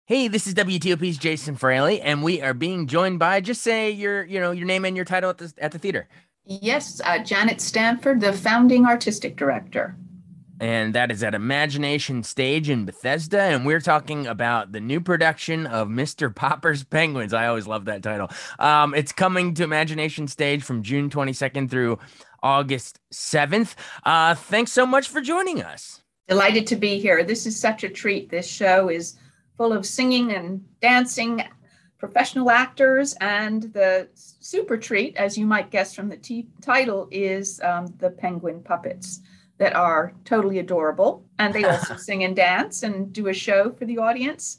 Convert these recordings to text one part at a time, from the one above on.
Hey, this is WTOP's Jason Fraley, and we are being joined by just say your name and your title at the theater. Yes, Janet Stanford, the founding artistic director. And that is at Imagination Stage in Bethesda, and we're talking about the new production of Mr. Popper's Penguins. I always love that title. It's coming to Imagination Stage from June 22nd through August 7th. Thanks so much for joining us. Delighted to be here. This is such a treat. This show is full of singing and dancing, professional actors, and the super treat, as you might guess from the title, is the penguin puppets that are totally adorable. And they also sing and dance and do a show for the audience.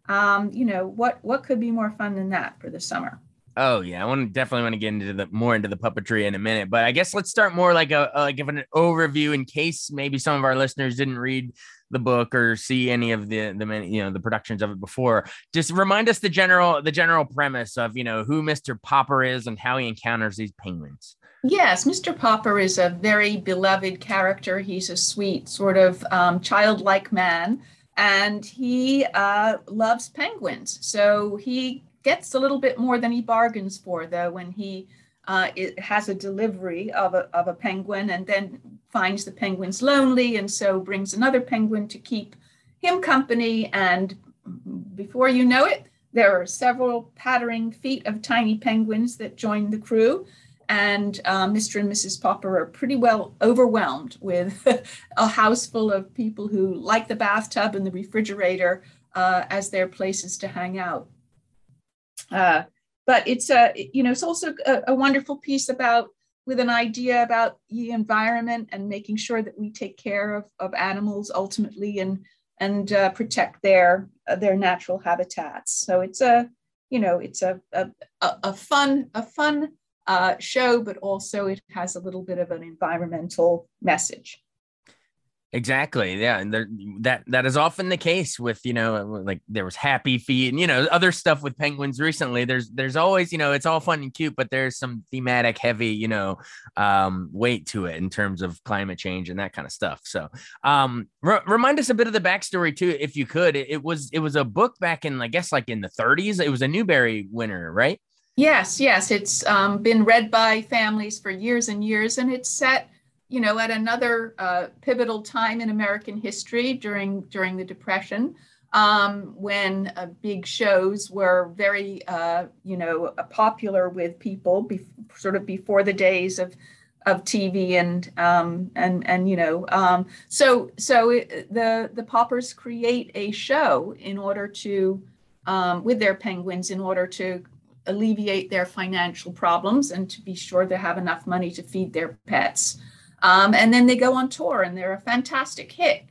What could be more fun than that for the summer? Oh yeah, definitely want to get into the more into the puppetry in a minute, but I guess let's start more like give an overview in case maybe some of our listeners didn't read the book or see any of the productions of it before. Just remind us the general premise of who Mr. Popper is and how he encounters these penguins. Yes, Mr. Popper is a very beloved character. He's a sweet, sort of childlike man, and he loves penguins. So he gets a little bit more than he bargains for, though, when he has a delivery of a penguin and then finds the penguins lonely, and so brings another penguin to keep him company. And before you know it, there are several pattering feet of tiny penguins that join the crew, and Mr. and Mrs. Popper are pretty well overwhelmed with a house full of people who like the bathtub and the refrigerator as their places to hang out. Uh, but it's also a wonderful piece about with an idea about the environment and making sure that we take care of animals ultimately and protect their natural habitats. So it's a fun show, but also it has a little bit of an environmental message. Exactly. Yeah. And that is often the case with, like there was Happy Feet and, other stuff with penguins recently. There's always, it's all fun and cute, but there's some thematic heavy, weight to it in terms of climate change and that kind of stuff. So remind us a bit of the backstory too, if you could. It was a book back in, I guess, like in the 30s. It was a Newbery winner, right? Yes. It's been read by families for years and years, and it's set, at another pivotal time in American history during the Depression, when big shows were very, popular with people, sort of before the days of TV the Poppers create a show in order to with their penguins in order to alleviate their financial problems and to be sure they have enough money to feed their pets. And then they go on tour and they're a fantastic hit.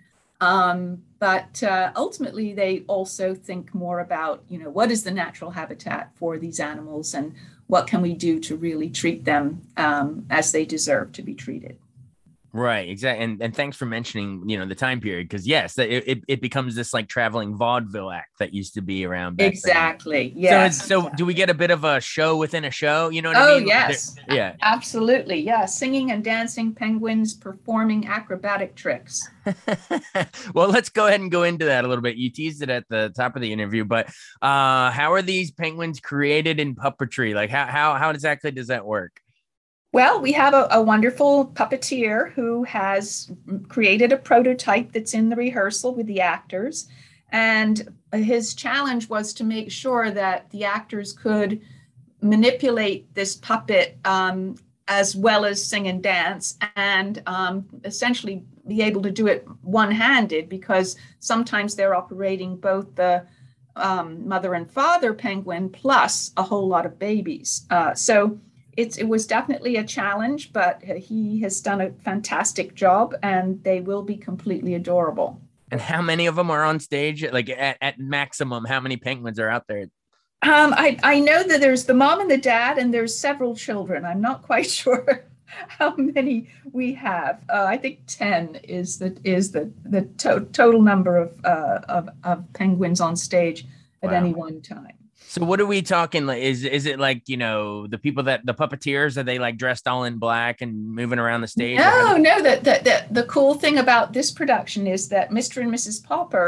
But ultimately, they also think more about, what is the natural habitat for these animals and what can we do to really treat them as they deserve to be treated. Right, exactly. And thanks for mentioning, the time period, because yes, it becomes this like traveling vaudeville act that used to be around back then. Exactly. So Yes. do we get a bit of a show within a show? You know what I Oh, mean? yes. Yeah. Absolutely. Yeah. Singing and dancing penguins performing acrobatic tricks. Well, let's go ahead and go into that a little bit. You teased it at the top of the interview, but how are these penguins created in puppetry? Like how exactly does that work? Well, we have a wonderful puppeteer who has created a prototype that's in the rehearsal with the actors. And his challenge was to make sure that the actors could manipulate this puppet as well as sing and dance and essentially be able to do it one handed because sometimes they're operating both the mother and father penguin plus a whole lot of babies. So it was definitely a challenge, but he has done a fantastic job and they will be completely adorable. And how many of them are on stage? Like at maximum, how many penguins are out there? I know that there's the mom and the dad, and there's several children. I'm not quite sure how many we have. I think 10 is the total number of penguins on stage at any Wow. one time. So what are we talking like? Is it like, the people that the puppeteers, are they like dressed all in black and moving around the stage, or how No, no. The cool thing about this production is that Mr. and Mrs. Popper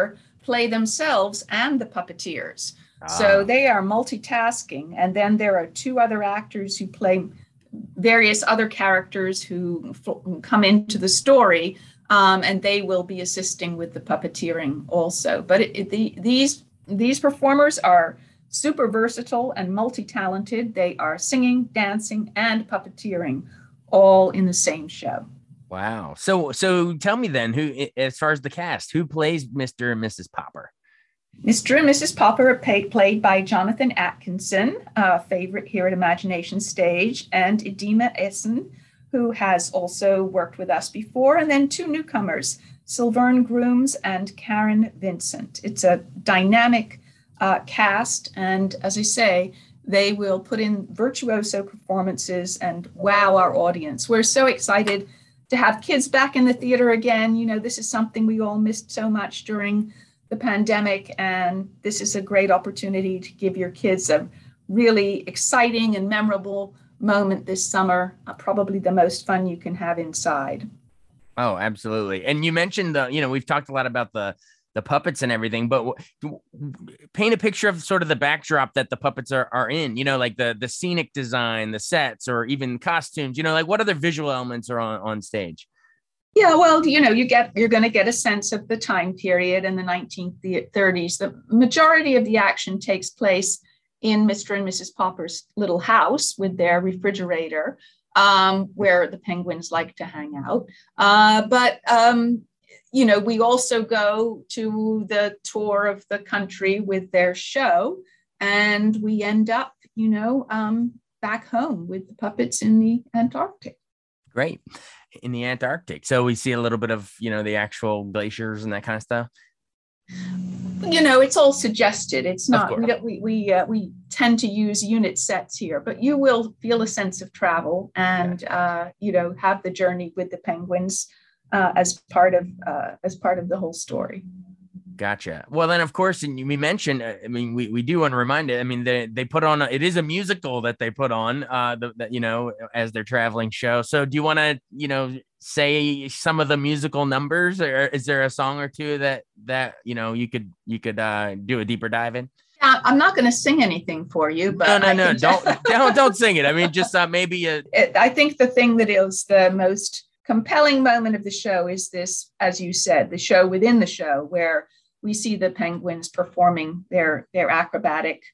play themselves and the puppeteers. So Ah, they are multitasking. And then there are two other actors who play various other characters who come into the story, and they will be assisting with the puppeteering also. But these performers are super versatile and multi-talented. They are singing, dancing, and puppeteering all in the same show. wow. So tell me then, who, as far as the cast, who plays Mr. and Mrs. Popper? Mr. and Mrs. Popper are played by Jonathan Atkinson, a favorite here at Imagination Stage, and Idema Essen, who has also worked with us before, and then two newcomers, Sylverne Grooms and Karen Vincent. It's a dynamic cast, and as I say, they will put in virtuoso performances and wow our audience. We're so excited to have kids back in the theater again. You know, this is something we all missed so much during the pandemic, and this is a great opportunity to give your kids a really exciting and memorable moment this summer, probably the most fun you can have inside. Oh, absolutely. And you mentioned we've talked a lot about the puppets and everything, but paint a picture of sort of the backdrop that the puppets are in, like the scenic design, the sets, or even costumes, like what other visual elements are on stage? Yeah, well, you're going to get a sense of the time period in the 1930s. The majority of the action takes place in Mr. and Mrs. Popper's little house with their refrigerator, where the penguins like to hang out. But we also go to the tour of the country with their show, and we end up, back home with the puppets in the Antarctic. Great. In the Antarctic. So we see a little bit of, the actual glaciers and that kind of stuff. It's all suggested. It's not, we tend to use unit sets here, but you will feel a sense of travel and, have the journey with the penguins as part of the whole story. Gotcha. Well, then, of course, and we mentioned, we do want to remind it. I mean, they put on, it is a musical that they put on, as their traveling show. So do you want to, say some of the musical numbers, or is there a song or two that you could do a deeper dive in? Yeah, I'm not going to sing anything for you, but no, don't sing it. I mean, just maybe I think the thing that is the most compelling moment of the show is this, as you said, the show within the show, where we see the penguins performing their acrobatic,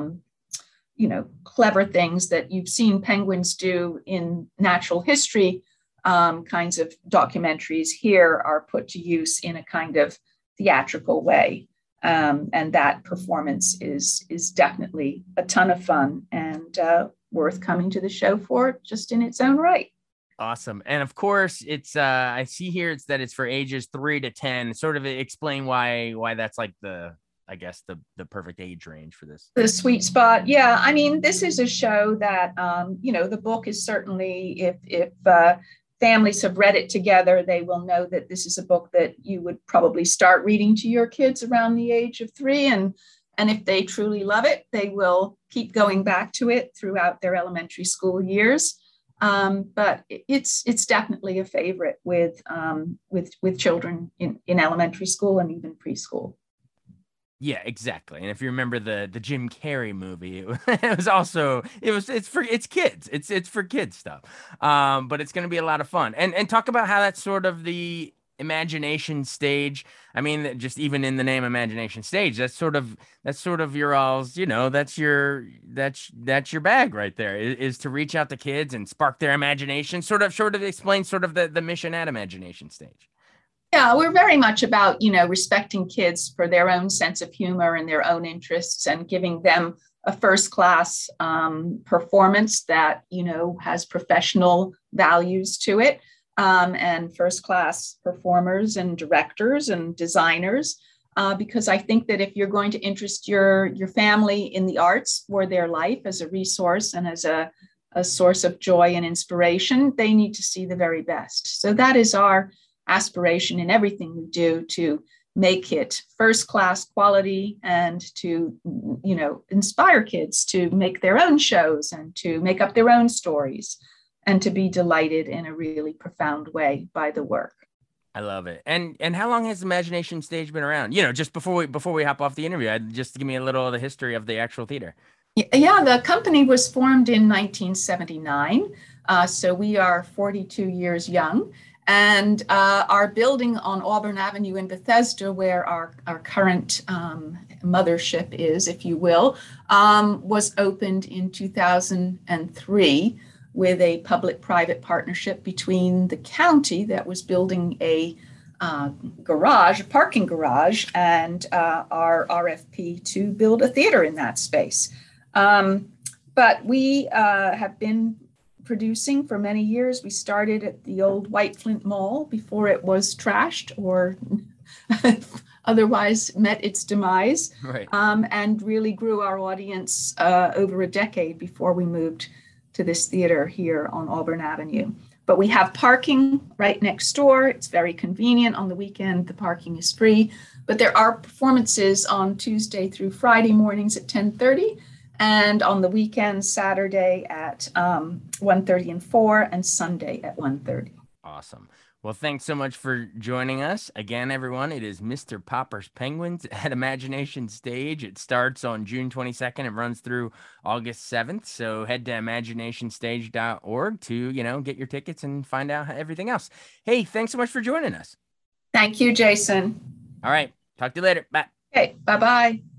clever things that you've seen penguins do in natural history kinds of documentaries. Here are put to use in a kind of theatrical way. And that performance is definitely a ton of fun and worth coming to the show for just in its own right. Awesome. And of course, it's I see here it's for ages 3 to 10. Sort of explain why that's like the perfect age range for this. The sweet spot. Yeah. I mean, this is a show that, the book is certainly, if families have read it together, they will know that this is a book that you would probably start reading to your kids around the age of 3. And if they truly love it, they will keep going back to it throughout their elementary school years. But it's definitely a favorite with children in elementary school and even preschool. Yeah, exactly. And if you remember the Jim Carrey movie, it's kids. It's for kids stuff. But it's going to be a lot of fun. And talk about how that's sort of the Imagination Stage. I mean, just even in the name Imagination Stage, that's sort of your all's, that's your bag right there, is to reach out to kids and spark their imagination, sort of explain sort of the mission at Imagination Stage. Yeah, we're very much about, respecting kids for their own sense of humor and their own interests, and giving them a first class performance that, has professional values to it. And first class performers and directors and designers, because I think that if you're going to interest your family in the arts for their life as a resource and as a source of joy and inspiration, they need to see the very best. So that is our aspiration in everything we do, to make it first class quality and to, inspire kids to make their own shows and to make up their own stories and to be delighted in a really profound way by the work. I love it. And how long has Imagination Stage been around? You know, just before we hop off the interview, just give me a little of the history of the actual theater. Yeah, the company was formed in 1979. So we are 42 years young. And our building on Auburn Avenue in Bethesda, where our current mothership is, if you will, was opened in 2003 with a public-private partnership between the county that was building a garage, a parking garage, and our RFP to build a theater in that space. But we have been producing for many years. We started at the old White Flint Mall before it was trashed or otherwise met its demise, Right. and really grew our audience over a decade before we moved to this theater here on Auburn Avenue. But we have parking right next door. It's very convenient. On the weekend, the parking is free. But there are performances on Tuesday through Friday mornings at 10:30, and on the weekend, Saturday at 1:30 and 4, and Sunday at 1:30. Awesome. Well, thanks so much for joining us. Again, everyone, it is Mr. Popper's Penguins at Imagination Stage. It starts on June 22nd and runs through August 7th. So head to imaginationstage.org to, get your tickets and find out everything else. Hey, thanks so much for joining us. Thank you, Jason. All right. Talk to you later. Bye. Okay, bye-bye.